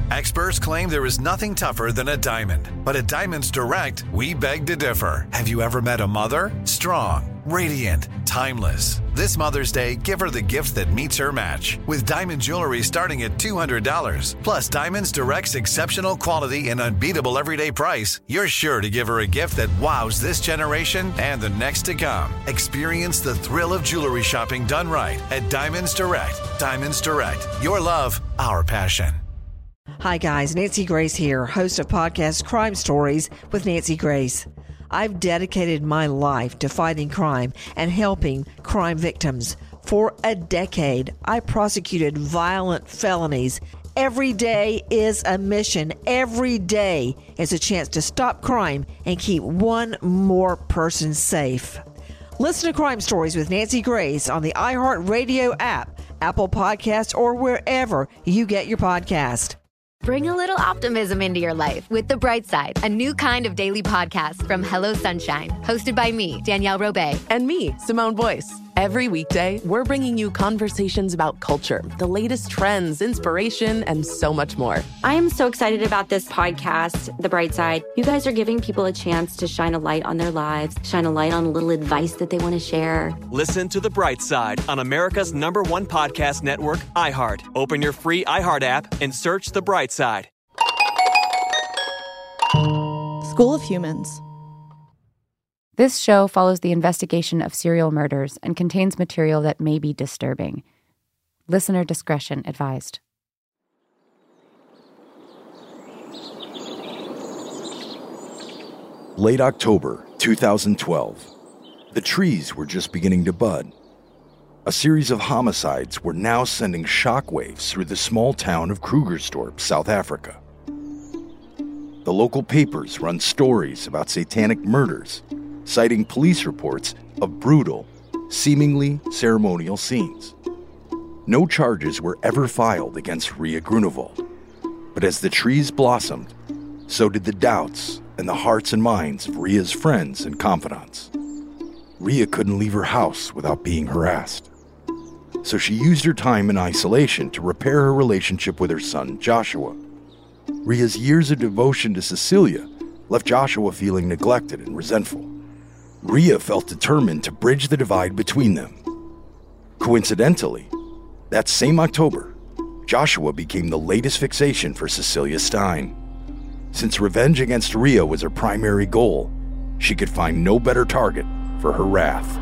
Experts claim there is nothing tougher than a diamond. But at Diamonds Direct, we beg to differ. Have you ever met a mother? Strong, radiant, timeless. This Mother's Day, give her the gift that meets her match. With diamond jewelry starting at $200. Plus Diamonds Direct's exceptional quality and unbeatable everyday price, you're sure to give her a gift that wows this generation and the next to come. Experience the thrill of jewelry shopping done right at Diamonds Direct. Diamonds Direct. Your love, our passion. Hi guys, Nancy Grace here, host of podcast Crime Stories with Nancy Grace. I've dedicated my life to fighting crime and helping crime victims. For a decade, I prosecuted violent felonies. Every day is a mission. Every day is a chance to stop crime and keep one more person safe. Listen to Crime Stories with Nancy Grace on the iHeartRadio app, Apple Podcasts, or wherever you get your podcast. Bring a little optimism into your life with The Bright Side, a new kind of daily podcast from Hello Sunshine, hosted by me, Danielle Robay. And me, Simone Boyce. Every weekday, we're bringing you conversations about culture, the latest trends, inspiration, and so much more. I am so excited about this podcast, The Bright Side. You guys are giving people a chance to shine a light on their lives, shine a light on a little advice that they want to share. Listen to The Bright Side on America's #1 podcast network, iHeart. Open your free iHeart app and search The Bright Side. School of Humans. This show follows the investigation of serial murders and contains material that may be disturbing. Listener discretion advised. Late October 2012. The trees were just beginning to bud. A series of homicides were now sending shockwaves through the small town of Krugersdorp, South Africa. The local papers run stories about satanic murders, citing police reports of brutal, seemingly ceremonial scenes. No charges were ever filed against Ria Grunewald, but as the trees blossomed, so did the doubts and the hearts and minds of Ria's friends and confidants. Ria couldn't leave her house without being harassed, so she used her time in isolation to repair her relationship with her son, Joshua. Ria's years of devotion to Cecilia left Joshua feeling neglected and resentful. Ria felt determined to bridge the divide between them. Coincidentally, that same October, Joshua became the latest fixation for Cecilia Stein. Since revenge against Ria was her primary goal, she could find no better target for her wrath.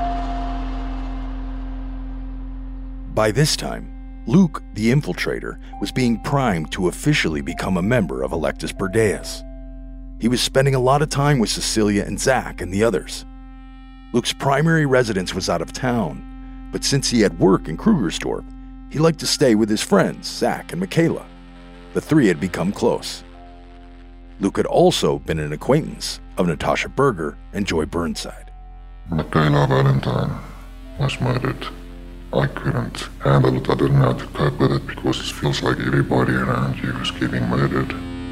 By this time, Luke, the infiltrator, was being primed to officially become a member of Electus Berdeus. He was spending a lot of time with Cecilia and Zach and the others. Luke's primary residence was out of town, but since he had work in Krugersdorp, he liked to stay with his friends, Zach and Michaela. The three had become close. Luke had also been an acquaintance of Natasha Berger and Joy Burnside. Michaela Valentine was murdered. I couldn't handle it. I didn't know how to cope with it because it feels like everybody around you is getting murdered.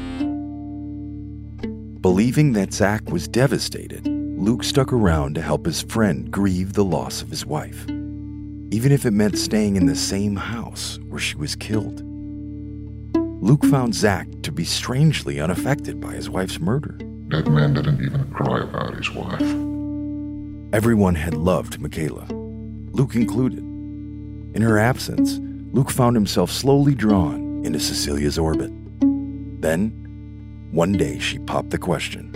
Believing that Zach was devastated, Luke stuck around to help his friend grieve the loss of his wife, even if it meant staying in the same house where she was killed. Luke found Zach to be strangely unaffected by his wife's murder. That man didn't even cry about his wife. Everyone had loved Michaela, Luke included. In her absence, Luke found himself slowly drawn into Cecilia's orbit. Then, one day she popped the question.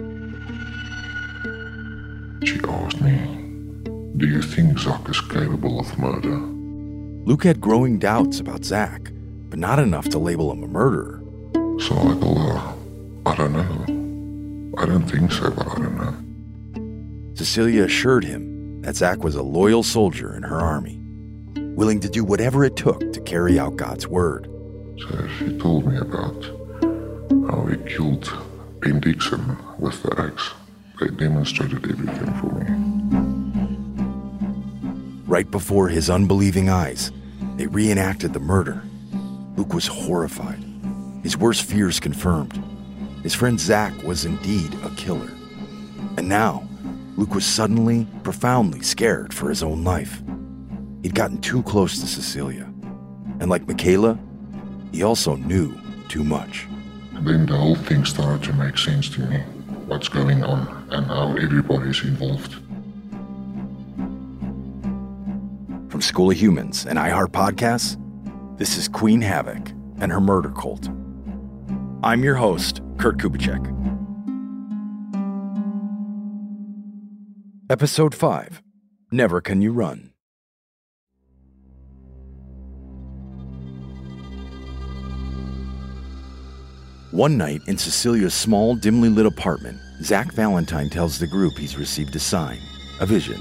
She asked me, "Do you think Zach is capable of murder?" Luke had growing doubts about Zach, but not enough to label him a murderer. So I told her, "I don't know. I don't think so, but I don't know." Cecilia assured him that Zach was a loyal soldier in her army, willing to do whatever it took to carry out God's word. So she told me about how he killed Ben Dixon with the axe. They demonstrated everything for me. Right before his unbelieving eyes, they reenacted the murder. Luke was horrified, his worst fears confirmed. His friend Zach was indeed a killer. And now, Luke was suddenly, profoundly scared for his own life. He'd gotten too close to Cecilia. And like Michaela, he also knew too much. And then the whole thing started to make sense to me. What's going on and how everybody's involved. From School of Humans and iHeart Podcasts, this is Queen Havoc and her murder cult. I'm your host, Kurt Kubitschek. Episode 5, Never Can You Run. One night in Cecilia's small, dimly lit apartment, Zach Valentine tells the group he's received a sign, a vision.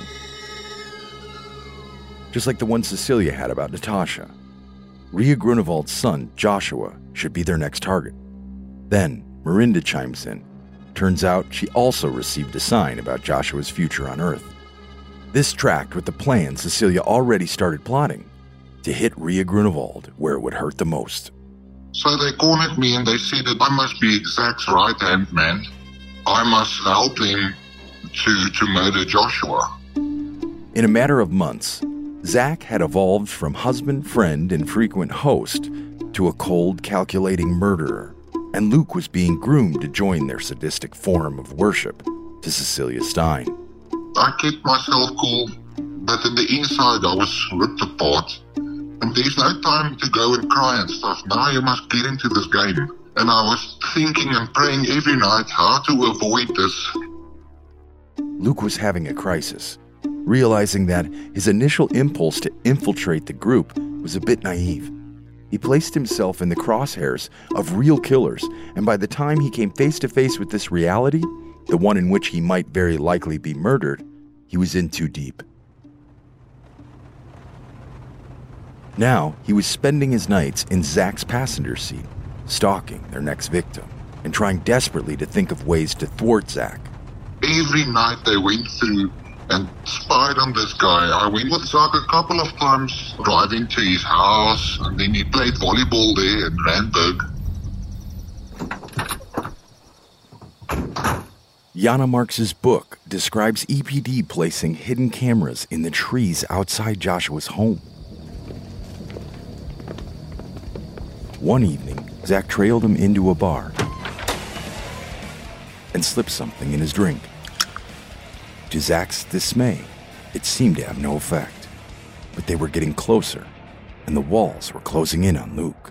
Just like the one Cecilia had about Natasha. Ria Grunewald's son, Joshua, should be their next target. Then, Miranda chimes in. Turns out she also received a sign about Joshua's future on Earth. This tracked with the plan Cecilia already started plotting, to hit Ria Grunewald where it would hurt the most. So they cornered me and they said that I must be Zach's right-hand man. I must help him to murder Joshua. In a matter of months, Zach had evolved from husband, friend, and frequent host to a cold, calculating murderer, and Luke was being groomed to join their sadistic form of worship to Cecilia Stein. I kept myself cool, but in the inside I was ripped apart. And there's no time to go and cry and stuff. Now you must get into this game. And I was thinking and praying every night how to avoid this. Luke was having a crisis, realizing that his initial impulse to infiltrate the group was a bit naive. He placed himself in the crosshairs of real killers, and by the time he came face to face with this reality, the one in which he might very likely be murdered, he was in too deep. Now, he was spending his nights in Zach's passenger seat, stalking their next victim, and trying desperately to think of ways to thwart Zach. Every night they went through and spied on this guy. I went with Zach a couple of times, driving to his house, and then he played volleyball there in Randburg. Jana Marks's book describes EPD placing hidden cameras in the trees outside Joshua's home. One evening, Zach trailed him into a bar and slipped something in his drink. To Zach's dismay, it seemed to have no effect, but they were getting closer, and the walls were closing in on Luke.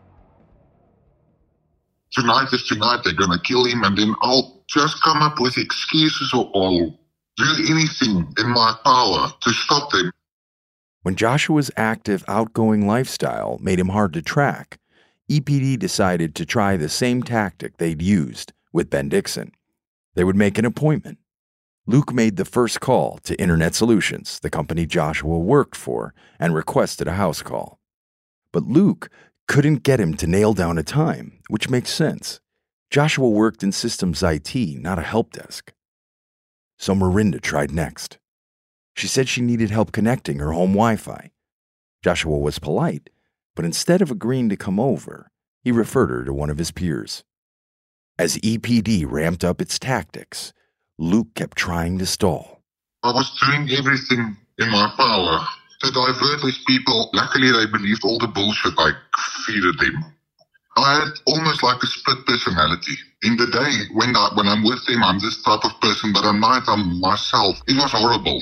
Tonight is tonight, they're gonna kill him, and then I'll just come up with excuses or I'll do anything in my power to stop them. When Joshua's active, outgoing lifestyle made him hard to track, EPD decided to try the same tactic they'd used with Ben Dixon. They would make an appointment. Luke made the first call to Internet Solutions, the company Joshua worked for, and requested a house call. But Luke couldn't get him to nail down a time, which makes sense. Joshua worked in systems IT, not a help desk. So Miranda tried next. She said she needed help connecting her home Wi-Fi. Joshua was polite, but instead of agreeing to come over, he referred her to one of his peers. As EPD ramped up its tactics, Luke kept trying to stall. I was doing everything in my power to divert these people. Luckily, they believed all the bullshit I feeded them. I had almost like a split personality. In the day, when I'm with them, I'm this type of person, but at night, I'm myself. It was horrible.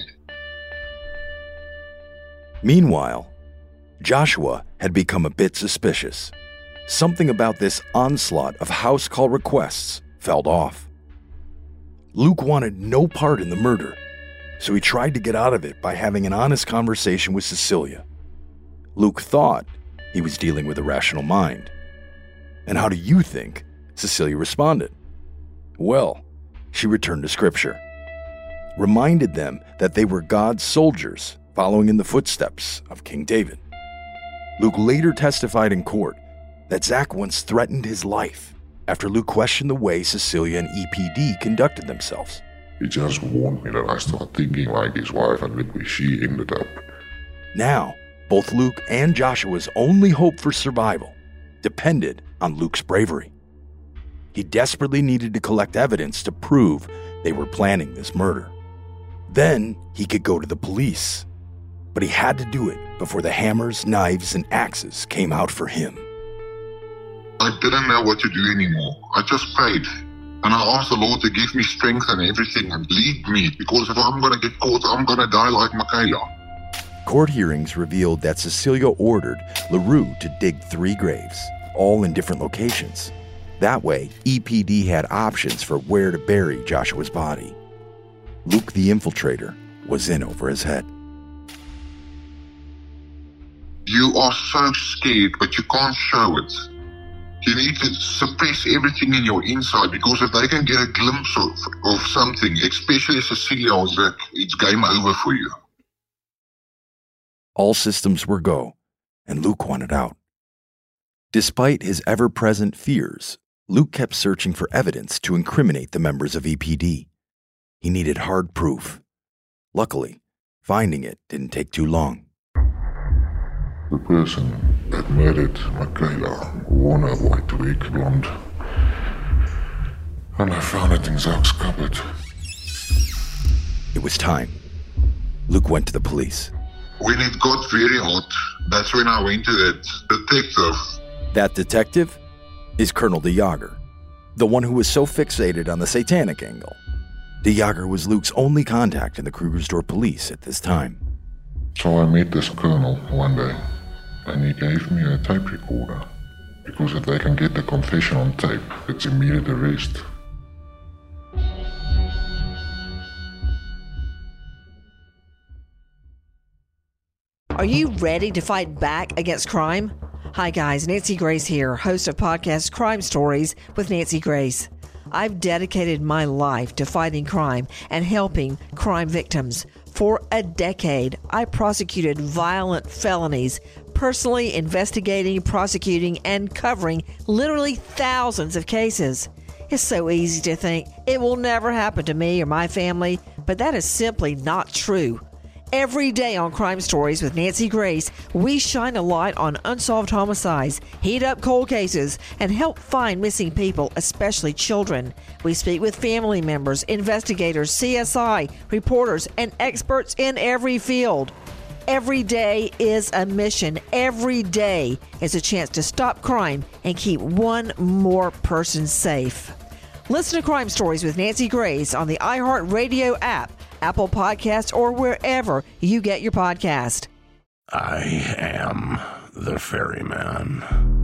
Meanwhile, Joshua had become a bit suspicious. Something about this onslaught of house call requests felt off. Luke wanted no part in the murder, so he tried to get out of it by having an honest conversation with Cecilia. Luke thought he was dealing with a rational mind. And how do you think Cecilia responded? Well, she returned to Scripture, reminded them that they were God's soldiers following in the footsteps of King David. Luke later testified in court that Zach once threatened his life after Luke questioned the way Cecilia and EPD conducted themselves. He just warned me that I started thinking like his wife, and look where she ended up. Now, both Luke and Joshua's only hope for survival depended on Luke's bravery. He desperately needed to collect evidence to prove they were planning this murder. Then he could go to the police. But he had to do it before the hammers, knives, and axes came out for him. I didn't know what to do anymore. I just prayed. And I asked the Lord to give me strength and everything and lead me, because if I'm going to get caught, I'm going to die like Michaela. Court hearings revealed that Cecilia ordered LaRue to dig 3 graves, all in different locations. That way, EPD had options for where to bury Joshua's body. Luke the Infiltrator was in over his head. You are so scared, but you can't show it. You need to suppress everything in your inside, because if they can get a glimpse of something, especially Cecilia, it's game over for you. All systems were go, and Luke wanted out. Despite his ever-present fears, Luke kept searching for evidence to incriminate the members of EPD. He needed hard proof. Luckily, finding it didn't take too long. The person that murdered Michaela wore a white wig, blonde. And I found it in Zach's cupboard. It was time. Luke went to the police. When it got very hot, that's when I went to that detective. That detective is Colonel de Jager, the one who was so fixated on the satanic angle. De Jager was Luke's only contact in the Krugersdorp police at this time. So I met this colonel one day, and he gave me a tape recorder, because if they can get the confession on tape, it's immediate arrest. Are you ready to fight back against crime? Hi guys, Nancy Grace here, host of podcast Crime Stories with Nancy Grace. I've dedicated my life to fighting crime and helping crime victims. For a decade, I prosecuted violent felonies, personally investigating, prosecuting, and covering literally thousands of cases. It's so easy to think it will never happen to me or my family, but that is simply not true. Every day on Crime Stories with Nancy Grace, we shine a light on unsolved homicides, heat up cold cases, and help find missing people, especially children. We speak with family members, investigators, CSI, reporters, and experts in every field. Every day is a mission. Every day is a chance to stop crime and keep one more person safe. Listen to Crime Stories with Nancy Grace on the iHeartRadio app, Apple Podcasts, or wherever you get your podcast. I am the ferryman.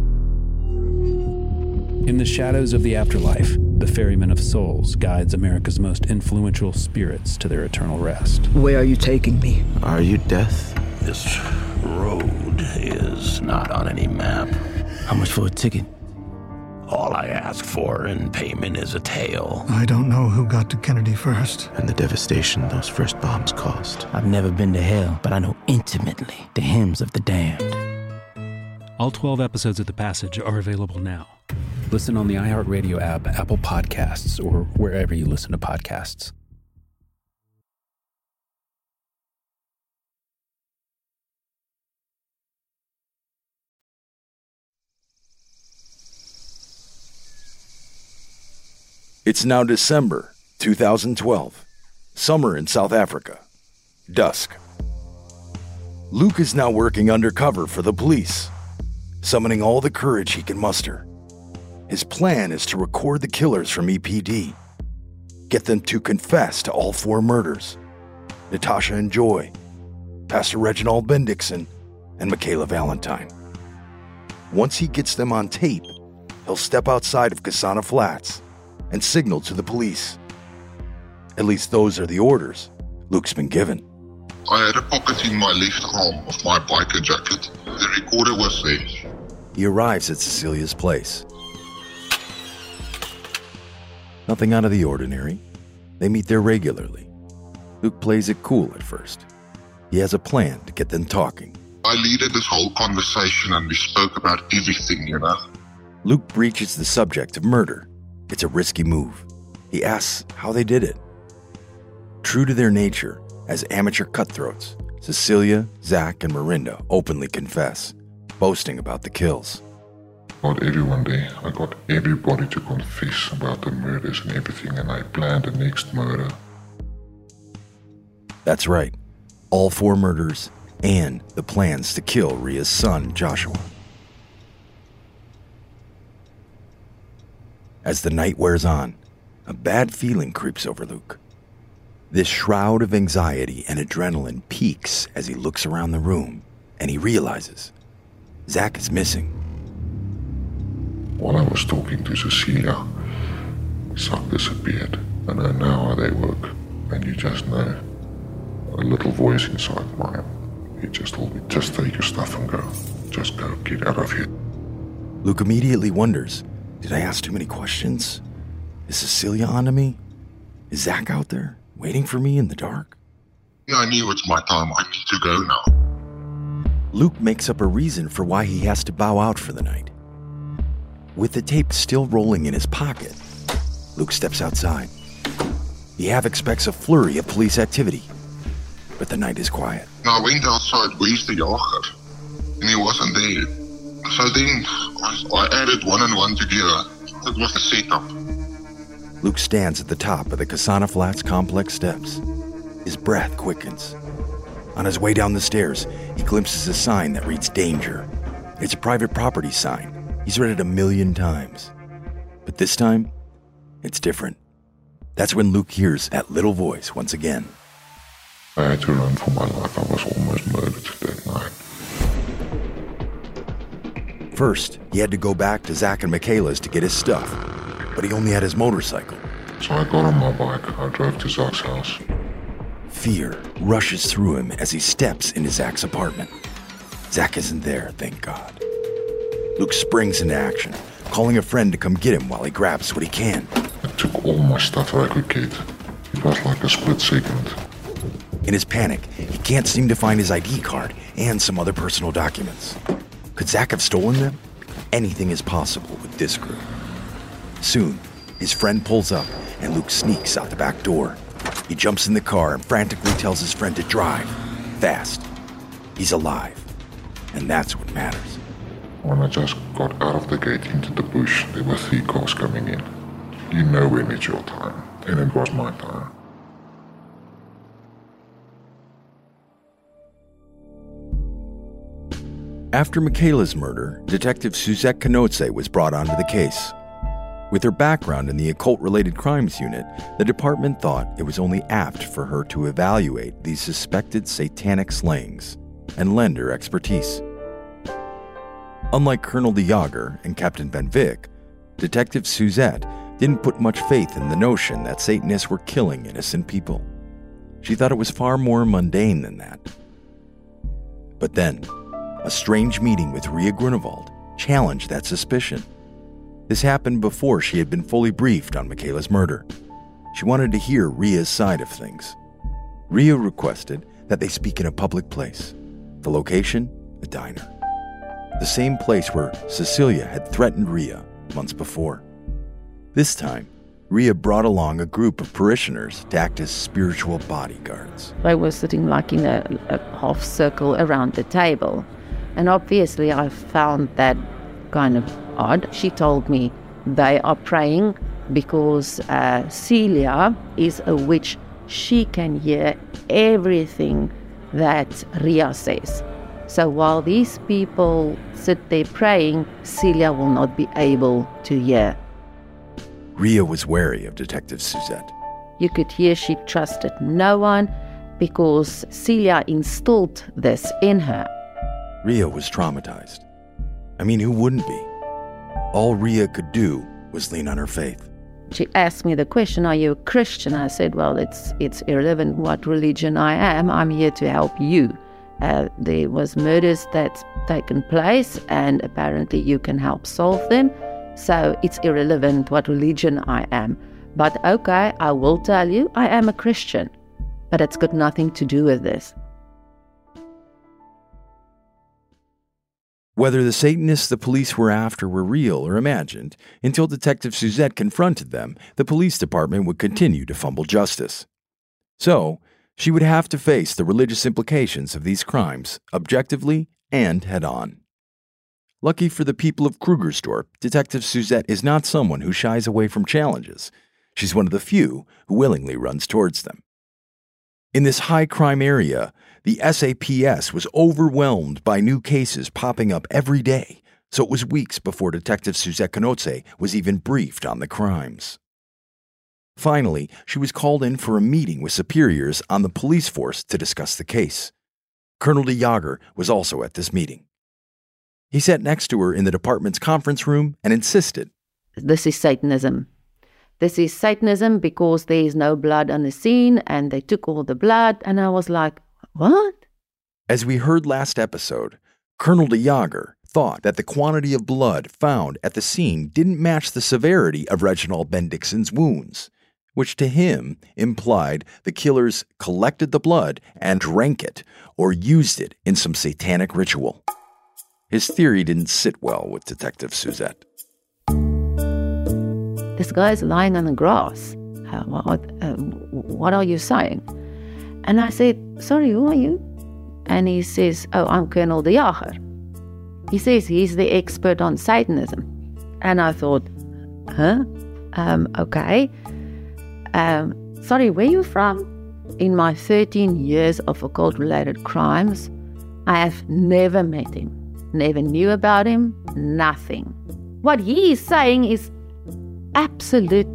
In the shadows of the afterlife, the Ferryman of Souls guides America's most influential spirits to their eternal rest. Where are you taking me? Are you death? This road is not on any map. How much for a ticket? All I ask for in payment is a tale. I don't know who got to Kennedy first. And the devastation those first bombs caused. I've never been to hell, but I know intimately the hymns of the damned. All 12 episodes of The Passage are available now. Listen on the iHeartRadio app, Apple Podcasts, or wherever you listen to podcasts. It's now December 2012. Summer in South Africa. Dusk. Luke is now working undercover for the police, summoning all the courage he can muster. His plan is to record the killers from EPD, get them to confess to all 4 murders: Natasha and Joy, Pastor Reginald Bendixson, and Michaela Valentine. Once he gets them on tape, he'll step outside of Cassana Flats and signal to the police. At least those are the orders Luke's been given. I had a pocket in my left arm of my biker jacket. The recorder was there. He arrives at Cecilia's place. Nothing out of the ordinary. They meet there regularly. Luke plays it cool at first. He has a plan to get them talking. I leaded this whole conversation and we spoke about everything, you know. Luke breaches the subject of murder. It's a risky move. He asks how they did it. True to their nature as amateur cutthroats, Cecilia, Zach, and Marinda openly confess, boasting about the kills. Got everyone there. I got everybody to confess about the murders and everything, and I planned the next murder. That's right. All 4 murders and the plans to kill Ria's son, Joshua. As the night wears on, a bad feeling creeps over Luke. This shroud of anxiety and adrenaline peaks as he looks around the room, and he realizes Zach is missing. While I was talking to Cecilia, Zach disappeared, and I know how they work, and you just know. A little voice inside mine, he just told me, just take your stuff and go. Just go, get out of here. Luke immediately wonders, did I ask too many questions? Is Cecilia onto me? Is Zach out there, waiting for me in the dark? Yeah, I knew it's my time. I need to go now. Luke makes up a reason for why he has to bow out for the night. With the tape still rolling in his pocket, Luke steps outside. He half expects a flurry of police activity, but the night is quiet. I went outside, where's the jager? And he wasn't there. So then I added one and one together. It was a setup. Luke stands at the top of the Kasana Flats complex steps. His breath quickens. On his way down the stairs, he glimpses a sign that reads danger. It's a private property sign. He's read it 1,000,000 times. But this time, it's different. That's when Luke hears that little voice once again. I had to run for my life. I was almost murdered that night. First, he had to go back to Zach and Michaela's to get his stuff, but he only had his motorcycle. So I got on my bike. I drove to Zach's house. Fear rushes through him as he steps into Zach's apartment. Zach isn't there, thank God. Luke springs into action, calling a friend to come get him while he grabs what he can. I took all my stuff I could get. It was like a split second. In his panic, he can't seem to find his ID card and some other personal documents. Could Zach have stolen them? Anything is possible with this group. Soon, his friend pulls up and Luke sneaks out the back door. He jumps in the car and frantically tells his friend to drive fast. He's alive, and that's what matters. When I just got out of the gate into the bush, there were 3 cars coming in. You know when it's your time, and it was my time. After Michaela's murder, Detective Suzette Canotze was brought onto the case. With her background in the occult-related crimes unit, the department thought it was only apt for her to evaluate these suspected satanic slayings and lend her expertise. Unlike Colonel de Jager and Captain Van Vick, Detective Suzette didn't put much faith in the notion that Satanists were killing innocent people. She thought it was far more mundane than that. But then, a strange meeting with Ria Grunewald challenged that suspicion. This happened before she had been fully briefed on Michaela's murder. She wanted to hear Ria's side of things. Ria requested that they speak in a public place. The location, a diner. The same place where Cecilia had threatened Ria months before. This time, Ria brought along a group of parishioners to act as spiritual bodyguards. I was sitting like in a half circle around the table. And obviously I found that kind of odd. She told me they are praying because Celia is a witch. She can hear everything that Ria says. So while these people sit there praying, Celia will not be able to hear. Ria was wary of Detective Suzette. You could hear she trusted no one because Celia instilled this in her. Ria was traumatized. I mean, who wouldn't be? All Ria could do was lean on her faith. She asked me the question, are you a Christian? I said, well, it's irrelevant what religion I am. I'm here to help you. There was murders that's taken place, and apparently you can help solve them. So it's irrelevant what religion I am. But okay, I will tell you, I am a Christian. But it's got nothing to do with this. Whether the Satanists the police were after were real or imagined, until Detective Suzette confronted them, the police department would continue to fumble justice. So, she would have to face the religious implications of these crimes, objectively and head-on. Lucky for the people of Krugersdorp, Detective Suzette is not someone who shies away from challenges. She's one of the few who willingly runs towards them. In this high-crime area, the SAPS was overwhelmed by new cases popping up every day, so it was weeks before Detective Suzette Knotze was even briefed on the crimes. Finally, she was called in for a meeting with superiors on the police force to discuss the case. Colonel de Jager was also at this meeting. He sat next to her in the department's conference room and insisted, "This is Satanism. This is Satanism because there is no blood on the scene and they took all the blood." And I was like, what? As we heard last episode, Colonel de Jager thought that the quantity of blood found at the scene didn't match the severity of Reginald Bendixson's wounds, which to him implied the killers collected the blood and drank it or used it in some satanic ritual. His theory didn't sit well with Detective Suzette. "This guy's lying on the grass. What are you saying?" And I said, "Sorry, who are you?" And he says, "Oh, I'm Colonel de Jager." He says he's the expert on Satanism. And I thought, okay. Sorry, where are you from? In my 13 years of occult-related crimes, I have never met him, never knew about him, nothing. What he is saying is absolute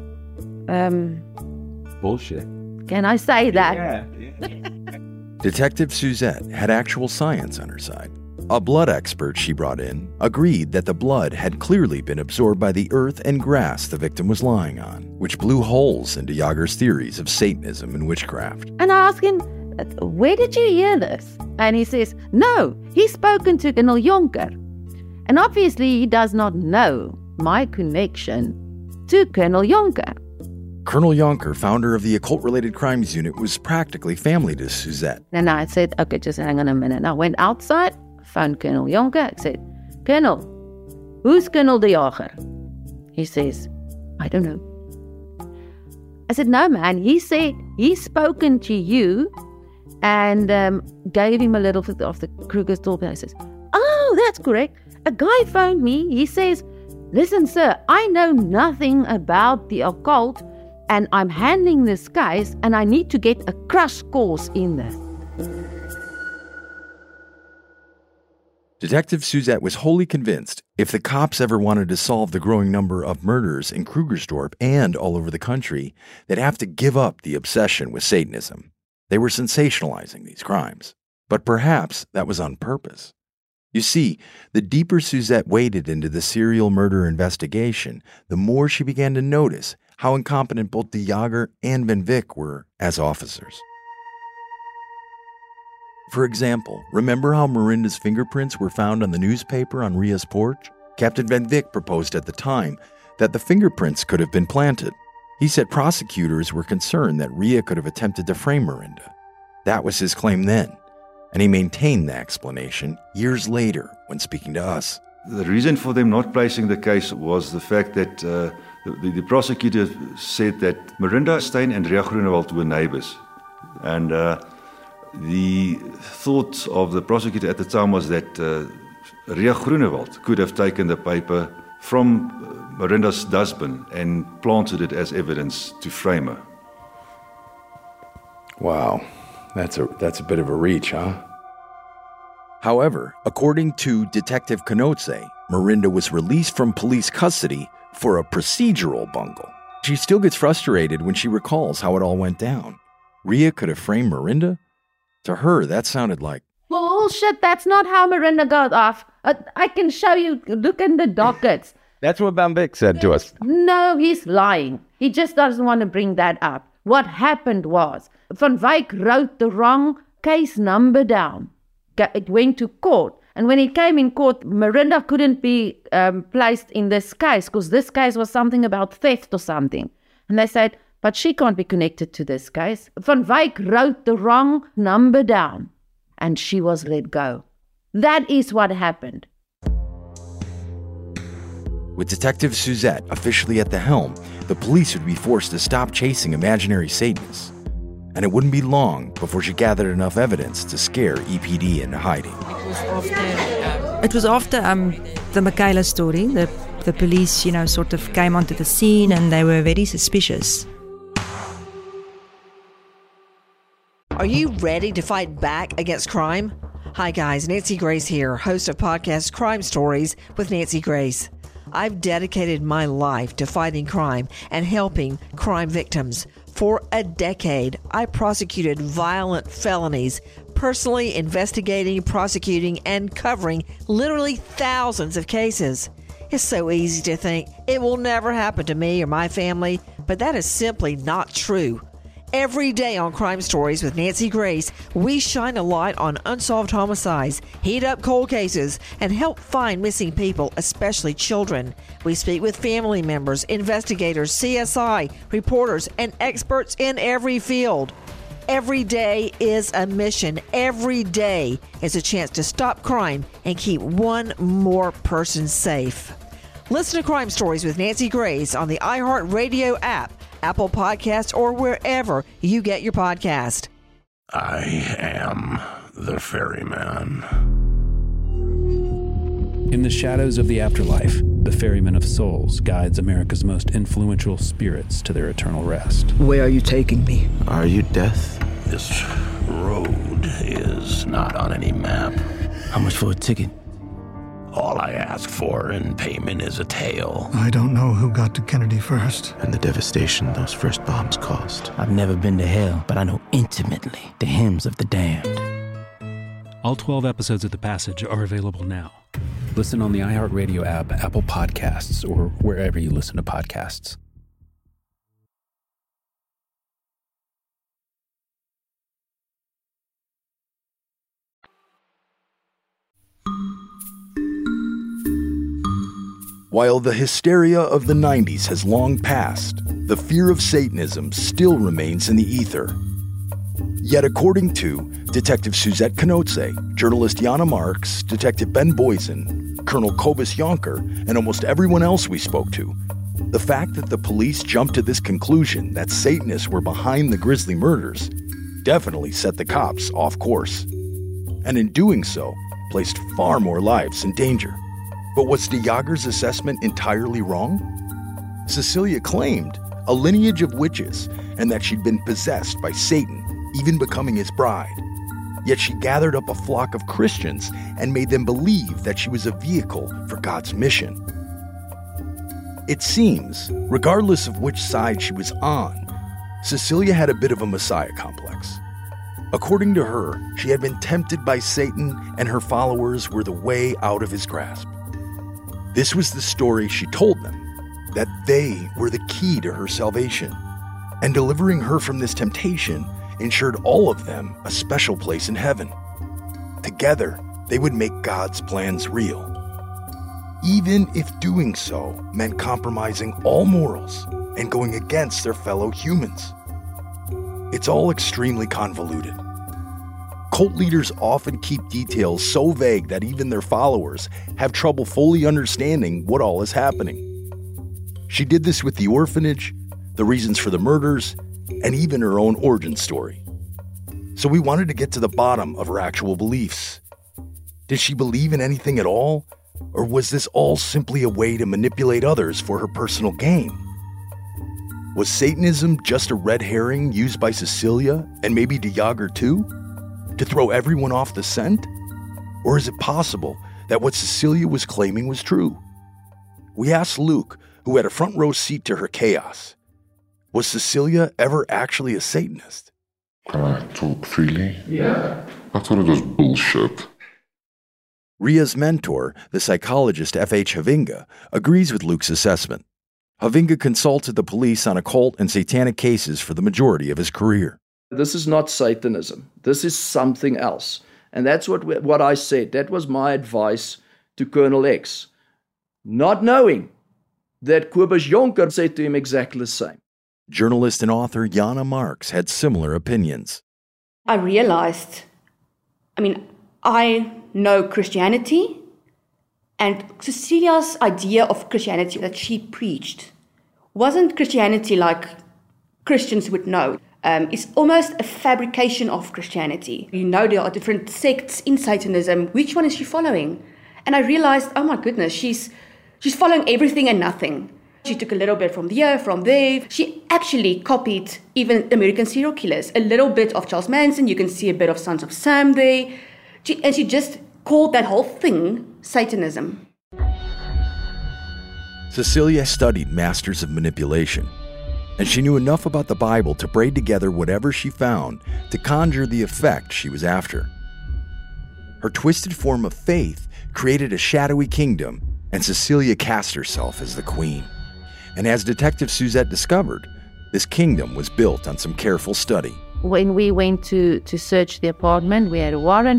bullshit. Can I say that? Yeah. Detective Suzette had actual science on her side. A blood expert she brought in agreed that the blood had clearly been absorbed by the earth and grass the victim was lying on, which blew holes into Jager's theories of Satanism and witchcraft. And I asked him, "Where did you hear this?" And he says, "No, he's spoken to Colonel Jonker." And obviously he does not know my connection to Colonel Jonker. Colonel Jonker, founder of the Occult-Related Crimes Unit, was practically family to Suzette. And I said, "Okay, just hang on a minute." I went outside, found Colonel Jonker. I said, "Colonel, who's Colonel de Jager?" He says, "I don't know." I said, "No, man, he said he's spoken to you and gave him a little bit of the Krugersdorp." I says, "Oh, that's correct. A guy phoned me. He says, 'Listen, sir, I know nothing about the occult and I'm handling this case and I need to get a crash course in there.'" Detective Suzette was wholly convinced if the cops ever wanted to solve the growing number of murders in Krugersdorp and all over the country, they'd have to give up the obsession with Satanism. They were sensationalizing these crimes, but perhaps that was on purpose. You see, the deeper Suzette waded into the serial murder investigation, the more she began to notice how incompetent both de Jager and Van Wyck were as officers. For example, remember how Miranda's fingerprints were found on the newspaper on Ria's porch? Captain Van Wyck proposed at the time that the fingerprints could have been planted. He said prosecutors were concerned that Ria could have attempted to frame Miranda. That was his claim then, and he maintained the explanation years later when speaking to us. The reason for them not placing the case was the fact that the prosecutor said that Miranda Steyn and Ria Groenewald were neighbors. And the thought of the prosecutor at the time was that Ria Groenewald could have taken the paper from Miranda's dustbin and planted it as evidence to frame her. Wow, that's a bit of a reach, huh? However, according to Detective Knotze, Miranda was released from police custody for a procedural bungle. She still gets frustrated when she recalls how it all went down. Ria could have framed Miranda? To her, that sounded like bullshit. That's not how Miranda got off. I can show you. Look in the dockets. That's what Van Wyck said to us. No, he's lying. He just doesn't want to bring that up. What happened was, Van Wyck wrote the wrong case number down. It went to court. And when it came in court, Miranda couldn't be placed in this case because this case was something about theft or something. And they said, but she can't be connected to this case. Van Wyck wrote the wrong number down and she was let go. That is what happened. With Detective Suzette officially at the helm, the police would be forced to stop chasing imaginary Satanists. And it wouldn't be long before she gathered enough evidence to scare EPD into hiding. It was after the Michaela story. The police, sort of came onto the scene and they were very suspicious. Are you ready to fight back against crime? Hi guys, Nancy Grace here, host of podcast Crime Stories with Nancy Grace. I've dedicated my life to fighting crime and helping crime victims. For a decade, I prosecuted violent felonies, personally investigating, prosecuting, and covering literally thousands of cases. It's so easy to think it will never happen to me or my family, but that is simply not true. Every day on Crime Stories with Nancy Grace, we shine a light on unsolved homicides, heat up cold cases, and help find missing people, especially children. We speak with family members, investigators, CSI, reporters, and experts in every field. Every day is a mission. Every day is a chance to stop crime and keep one more person safe. Listen to Crime Stories with Nancy Grace on the iHeart Radio app, Apple Podcasts, or wherever you get your podcast. I am the ferryman. In the shadows of the afterlife, the Ferryman of Souls guides America's most influential spirits to their eternal rest. Where are you taking me? Are you death? This road is not on any map. How much for a ticket? All I ask for in payment is a tale. I don't know who got to Kennedy first. And the devastation those first bombs caused. I've never been to hell, but I know intimately the hymns of the damned. All 12 episodes of The Passage are available now. Listen on the iHeart Radio app, Apple Podcasts, or wherever you listen to podcasts. While the hysteria of the 90s has long passed, the fear of Satanism still remains in the ether. Yet according to Detective Suzette Knotze, journalist Jana Marks, Detective Ben Boysen, Colonel Kobus Jonker, and almost everyone else we spoke to, the fact that the police jumped to this conclusion that Satanists were behind the grisly murders definitely set the cops off course. And in doing so, placed far more lives in danger. But was de Jager's assessment entirely wrong? Cecilia claimed a lineage of witches and that she'd been possessed by Satan, even becoming his bride. Yet she gathered up a flock of Christians and made them believe that she was a vehicle for God's mission. It seems, regardless of which side she was on, Cecilia had a bit of a messiah complex. According to her, she had been tempted by Satan and her followers were the way out of his grasp. This was the story she told them, that they were the key to her salvation, and delivering her from this temptation ensured all of them a special place in heaven. Together, they would make God's plans real, even if doing so meant compromising all morals and going against their fellow humans. It's all extremely convoluted. Cult leaders often keep details so vague that even their followers have trouble fully understanding what all is happening. She did this with the orphanage, the reasons for the murders, and even her own origin story. So we wanted to get to the bottom of her actual beliefs. Did she believe in anything at all? Or was this all simply a way to manipulate others for her personal gain? Was Satanism just a red herring used by Cecilia and maybe de Jager too? To throw everyone off the scent? Or is it possible that what Cecilia was claiming was true? We asked Luke, who had a front row seat to her chaos. Was Cecilia ever actually a Satanist? Can I talk freely? Yeah. I thought it was bullshit. Ria's mentor, the psychologist F.H. Havinga, agrees with Luke's assessment. Havinga consulted the police on occult and satanic cases for the majority of his career. This is not Satanism. This is something else. And that's what I said. That was my advice to Colonel X. Not knowing that Kobus Jonker said to him exactly the same. Journalist and author Jana Marks had similar opinions. I realized, I know Christianity, and Cecilia's idea of Christianity that she preached wasn't Christianity like Christians would know. It's almost a fabrication of Christianity. There are different sects in Satanism. Which one is she following? And I realized, oh my goodness, she's following everything and nothing. She took a little bit from here, from there. She actually copied even American serial killers. A little bit of Charles Manson. You can see a bit of Sons of Sam there. She just called that whole thing Satanism. Cecilia studied Masters of Manipulation, and she knew enough about the Bible to braid together whatever she found to conjure the effect she was after. Her twisted form of faith created a shadowy kingdom, and Cecilia cast herself as the queen. And as Detective Suzette discovered, this kingdom was built on some careful study. When we went to search the apartment, we had a warrant.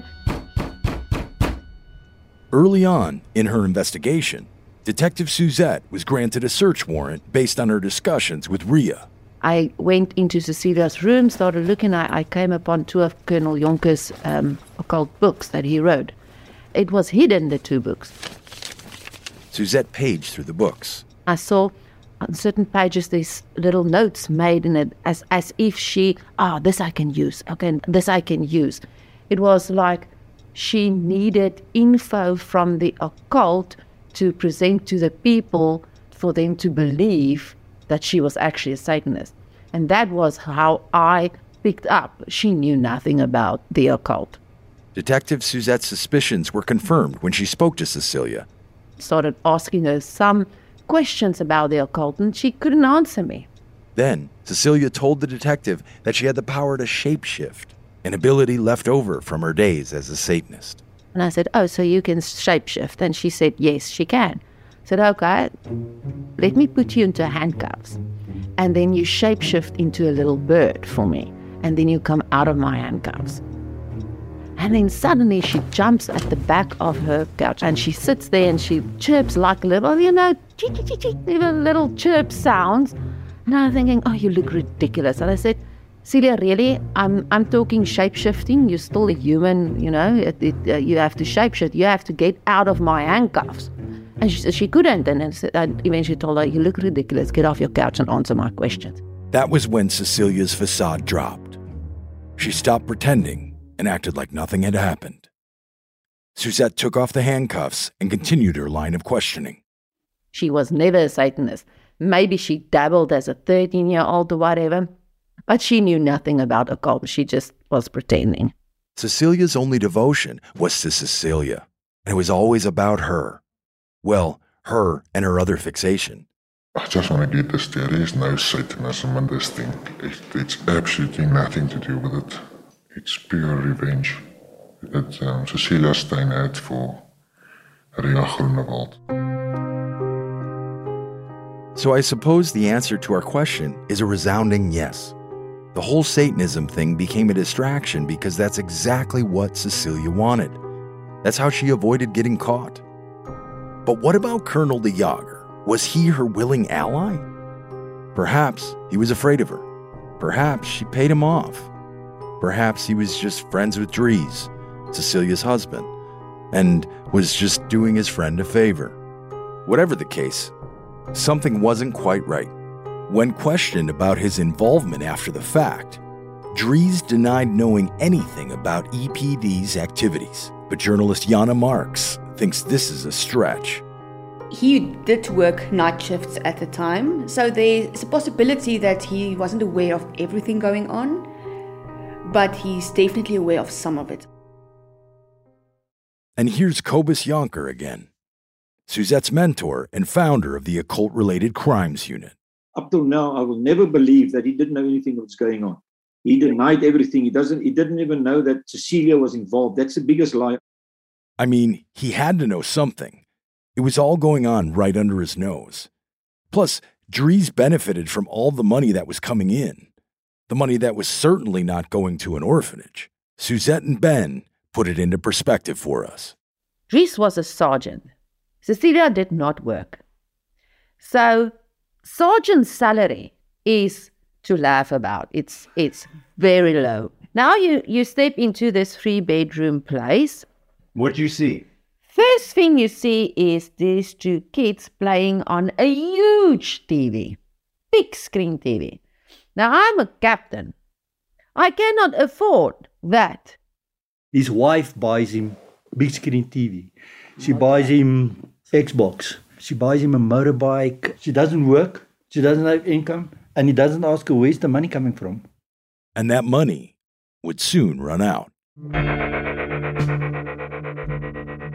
Early on in her investigation, Detective Suzette was granted a search warrant based on her discussions with Ria. I went into Cecilia's room, started looking. I came upon two of Colonel Jonker's occult books that he wrote. It was hidden, the two books. Suzette paged through the books. I saw on certain pages these little notes made in it as if she, this I can use, okay, this I can use. It was like she needed info from the occult to present to the people for them to believe that she was actually a Satanist. And that was how I picked up. She knew nothing about the occult. Detective Suzette's suspicions were confirmed when she spoke to Cecilia. Started asking her some questions about the occult, and she couldn't answer me. Then, Cecilia told the detective that she had the power to shapeshift, an ability left over from her days as a Satanist. And I said, so you can shapeshift? And she said, yes, she can. I said, okay, let me put you into handcuffs. And then you shapeshift into a little bird for me. And then you come out of my handcuffs. And then suddenly she jumps at the back of her couch and she sits there and she chirps like a little, little chirp sounds. And I'm thinking, you look ridiculous. And I said, Celia, really? I'm talking shapeshifting. You're still a human, you have to shapeshift. You have to get out of my handcuffs. And she couldn't. And I eventually told her, you look ridiculous. Get off your couch and answer my questions. That was when Cecilia's facade dropped. She stopped pretending and acted like nothing had happened. Suzette took off the handcuffs and continued her line of questioning. She was never a Satanist. Maybe she dabbled as a 13-year-old or whatever, but she knew nothing about occult. She just was pretending. Cecilia's only devotion was to Cecilia, and it was always about her. Well, her and her other fixation. I just want to get this. There is no Satanism in this thing. It's absolutely nothing to do with it. It's pure revenge that Cecilia Steyn had for Ria Groenewald. So I suppose the answer to our question is a resounding yes. The whole Satanism thing became a distraction because that's exactly what Cecilia wanted. That's how she avoided getting caught. But what about Colonel de Jager? Was he her willing ally? Perhaps he was afraid of her. Perhaps she paid him off. Perhaps he was just friends with Dries, Cecilia's husband, and was just doing his friend a favor. Whatever the case, something wasn't quite right. When questioned about his involvement after the fact, Dries denied knowing anything about EPD's activities, but journalist Jana Marks thinks this is a stretch. He did work night shifts at the time, so there's a possibility that he wasn't aware of everything going on, but he's definitely aware of some of it. And here's Cobus Jonker again, Suzette's mentor and founder of the Occult-Related Crimes Unit. Up till now, I will never believe that he didn't know anything that was going on. He denied everything. He didn't even know that Cecilia was involved. That's the biggest lie. I mean, he had to know something. It was all going on right under his nose. Plus, Dries benefited from all the money that was coming in. The money that was certainly not going to an orphanage. Suzette and Ben put it into perspective for us. Dries was a sergeant. Cecilia did not work. So, sergeant's salary is to laugh about. It's very low. Now you step into this 3-bedroom place. What do you see? First thing you see is these two kids playing on a huge TV. Big screen TV. Now, I'm a captain. I cannot afford that. His wife buys him big screen TV. She buys him Xbox. She buys him a motorbike. She doesn't work. She doesn't have income. And he doesn't ask her where's the money coming from. And that money would soon run out.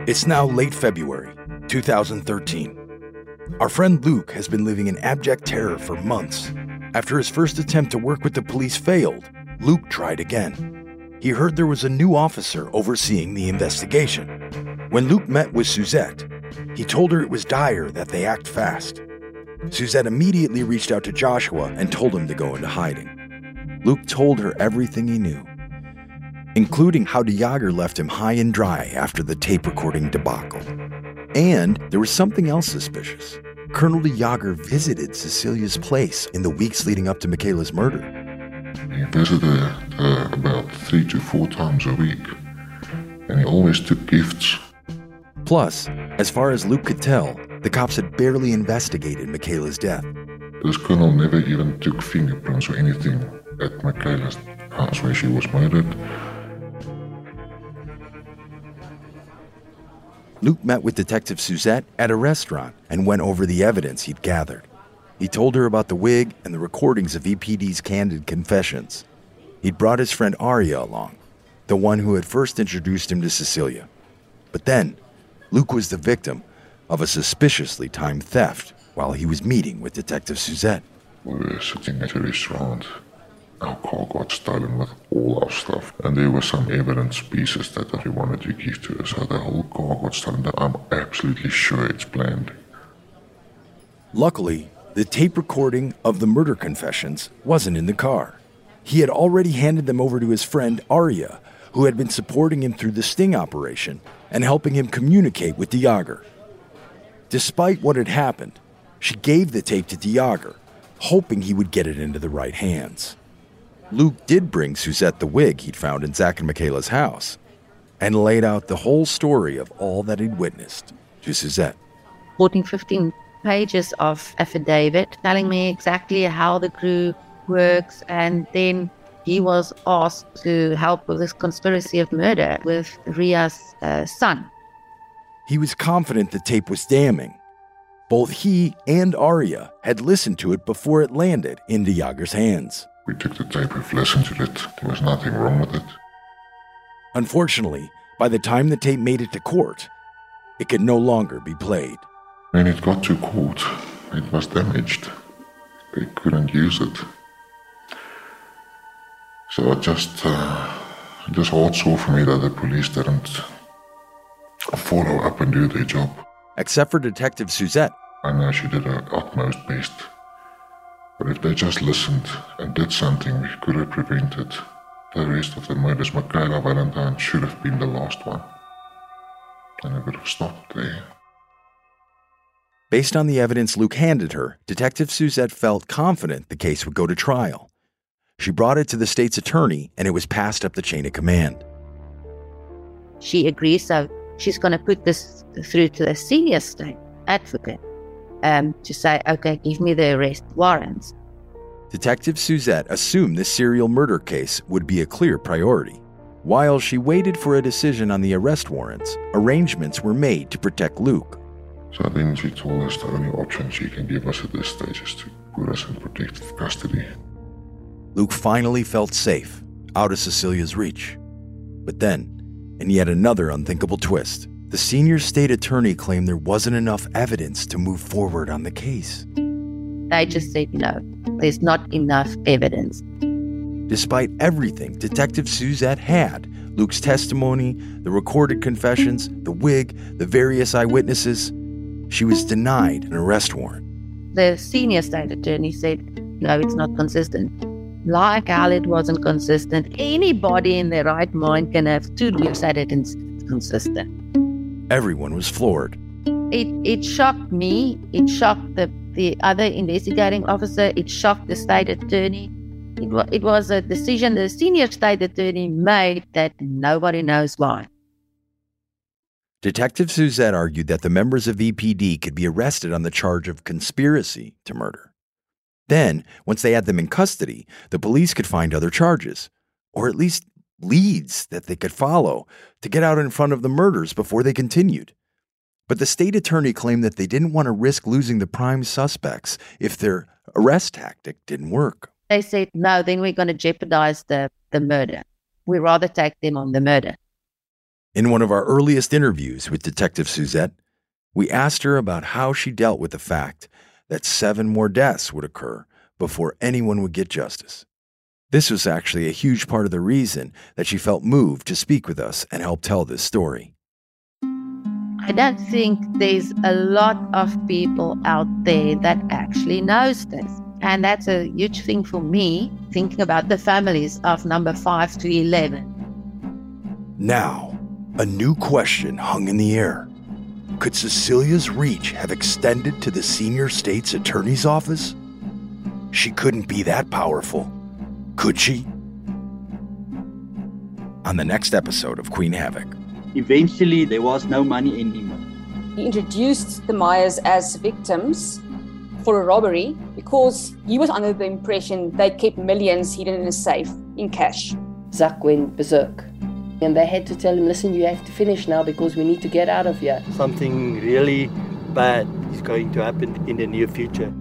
It's now late February, 2013. Our friend Luke has been living in abject terror for months. After his first attempt to work with the police failed, Luke tried again. He heard there was a new officer overseeing the investigation. When Luke met with Suzette, he told her it was dire that they act fast. Suzette immediately reached out to Joshua and told him to go into hiding. Luke told her everything he knew, including how de Jager left him high and dry after the tape recording debacle. And there was something else suspicious. Colonel de Jager visited Cecilia's place in the weeks leading up to Michaela's murder. He visited her about 3 to 4 times a week, and he always took gifts. Plus, as far as Luke could tell, the cops had barely investigated Michaela's death. This colonel never even took fingerprints or anything at Michaela's house where she was murdered. Luke met with Detective Suzette at a restaurant and went over the evidence he'd gathered. He told her about the wig and the recordings of EPD's candid confessions. He'd brought his friend Arya along, the one who had first introduced him to Cecilia. But then, Luke was the victim of a suspiciously timed theft while he was meeting with Detective Suzette. We were sitting at a restaurant. Our car got stolen with all our stuff, and there were some evidence pieces that he wanted to give to us. So the whole car got stolen. I'm absolutely sure it's planned. Luckily, the tape recording of the murder confessions wasn't in the car. He had already handed them over to his friend Arya, who had been supporting him through the sting operation and helping him communicate with de Jager. Despite what had happened, she gave the tape to de Jager, hoping he would get it into the right hands. Luke did bring Suzette the wig he'd found in Zach and Michaela's house and laid out the whole story of all that he'd witnessed to Suzette. 14, 15 pages of affidavit telling me exactly how the crew works, and then he was asked to help with this conspiracy of murder with Ria's son. He was confident the tape was damning. Both he and Arya had listened to it before it landed in de Jager's hands. We took the tape, we've listened to it. There was nothing wrong with it. Unfortunately, by the time the tape made it to court, it could no longer be played. When it got to court, it was damaged. They couldn't use it. So it just hard sore for me that the police didn't follow up and do their job. Except for Detective Suzette. I know she did her utmost best. But if they just listened and did something, we could have prevented the rest of the murders. Michaela Valentine should have been the last one. And it would have stopped there. Based on the evidence Luke handed her, Detective Suzette felt confident the case would go to trial. She brought it to the state's attorney, and it was passed up the chain of command. She agrees, so she's going to put this through to the senior state advocate to say, okay, give me the arrest warrants. Detective Suzette assumed the serial murder case would be a clear priority. While she waited for a decision on the arrest warrants, arrangements were made to protect Luke. So then she told us the only option she can give us at this stage is to put us in protective custody. Luke finally felt safe, out of Cecilia's reach. But then, in yet another unthinkable twist, the senior state attorney claimed there wasn't enough evidence to move forward on the case. They just said, no, there's not enough evidence. Despite everything Detective Suzette had, Luke's testimony, the recorded confessions, the wig, the various eyewitnesses, she was denied an arrest warrant. The senior state attorney said, no, it's not consistent. Like how it wasn't consistent, anybody in their right mind can have two looks at it and it's consistent. Everyone was floored. It shocked me. It shocked the other investigating officer. It shocked the state attorney. It was a decision the senior state attorney made that nobody knows why. Detective Suzette argued that the members of EPD could be arrested on the charge of conspiracy to murder. Then, once they had them in custody, the police could find other charges, or at least leads that they could follow to get out in front of the murders before they continued. But the state attorney claimed that they didn't want to risk losing the prime suspects if their arrest tactic didn't work. They said, no, then we're going to jeopardize the murder. We'd rather take them on the murder. In one of our earliest interviews with Detective Suzette, we asked her about how she dealt with the fact that 7 more deaths would occur before anyone would get justice. This was actually a huge part of the reason that she felt moved to speak with us and help tell this story. I don't think there's a lot of people out there that actually knows this. And that's a huge thing for me, thinking about the families of number 5 to 11. Now, a new question hung in the air. Could Cecilia's reach have extended to the senior state's attorney's office? She couldn't be that powerful, could she? On the next episode of Queen Havoc. Eventually, there was no money anymore. He introduced the Meyers as victims for a robbery because he was under the impression they kept millions hidden in a safe in cash. Zach went berserk. And they had to tell him, listen, you have to finish now because we need to get out of here. Something really bad is going to happen in the near future.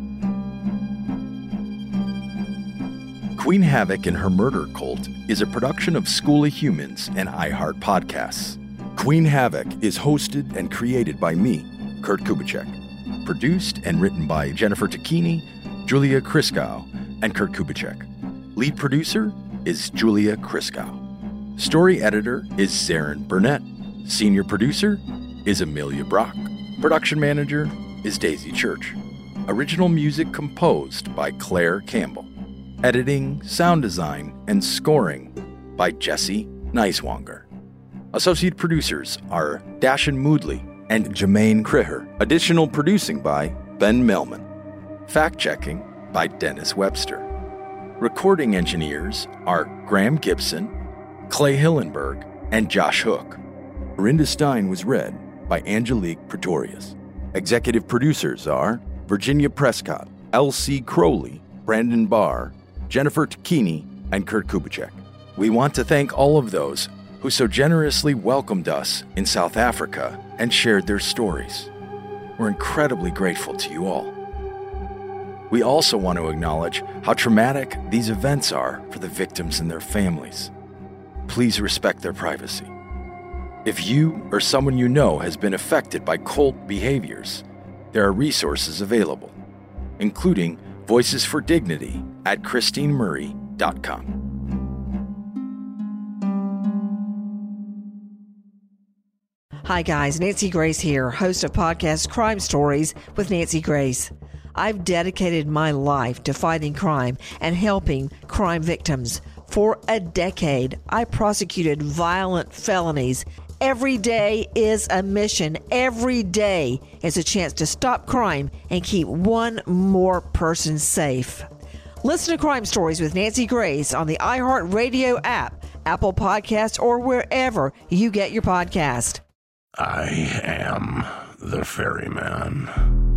Queen Havoc and Her Murder Cult is a production of School of Humans and iHeart Podcasts. Queen Havoc is hosted and created by me, Kurt Kubitschek. Produced and written by Jennifer Tacchini, Julia Kriskow, and Kurt Kubitschek. Lead producer is Julia Kriskow. Story editor is Zarin Burnett. Senior producer is Amelia Brock. Production manager is Daisy Church. Original music composed by Claire Campbell. Editing, sound design, and scoring by Jesse Neiswanger. Associate producers are Dashin Moodley and Jermaine Kriher. Additional producing by Ben Melman. Fact-checking by Dennis Webster. Recording engineers are Graham Gibson, Clay Hillenberg, and Josh Hook. Miranda Stein was read by Angelique Pretorius. Executive producers are Virginia Prescott, L.C. Crowley, Brandon Barr, Jennifer Tacchini, and Kurt Kubitschek. We want to thank all of those who so generously welcomed us in South Africa and shared their stories. We're incredibly grateful to you all. We also want to acknowledge how traumatic these events are for the victims and their families. Please respect their privacy. If you or someone you know has been affected by cult behaviors, there are resources available, including Voices for Dignity at ChristineMurray.com. Hi guys, Nancy Grace here, host of podcast Crime Stories with Nancy Grace. I've dedicated my life to fighting crime and helping crime victims. For a decade, I prosecuted violent felonies. Every day is a mission. Every day is a chance to stop crime and keep one more person safe. Listen to Crime Stories with Nancy Grace on the iHeart Radio app, Apple Podcasts, or wherever you get your podcast. I am the ferryman.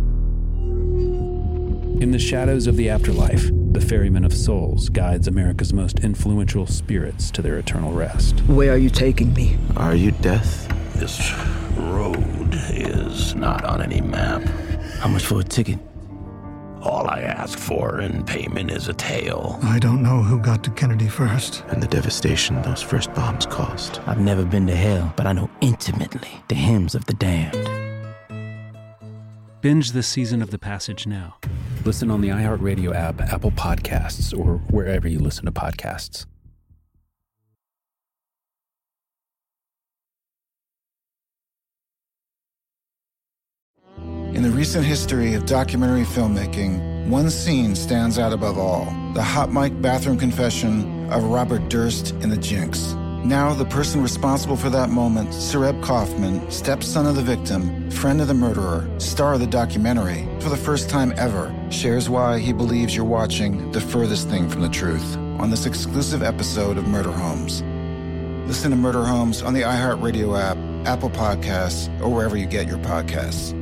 In the shadows of the afterlife, the Ferryman of Souls guides America's most influential spirits to their eternal rest. Where are you taking me? Are you death? This road is not on any map. How much for a ticket? All I ask for in payment is a tale. I don't know who got to Kennedy first. And the devastation those first bombs caused. I've never been to hell, but I know intimately the hymns of the damned. Binge this season of The Passage now. Listen on the iHeartRadio app, Apple Podcasts, or wherever you listen to podcasts. In the recent history of documentary filmmaking, one scene stands out above all: the hot mic bathroom confession of Robert Durst in The Jinx. Now, the person responsible for that moment, Sareb Kaufman, stepson of the victim, friend of the murderer, star of the documentary, for the first time ever, shares why he believes you're watching the furthest thing from the truth on this exclusive episode of Murder Homes. Listen to Murder Homes on the iHeartRadio app, Apple Podcasts, or wherever you get your podcasts.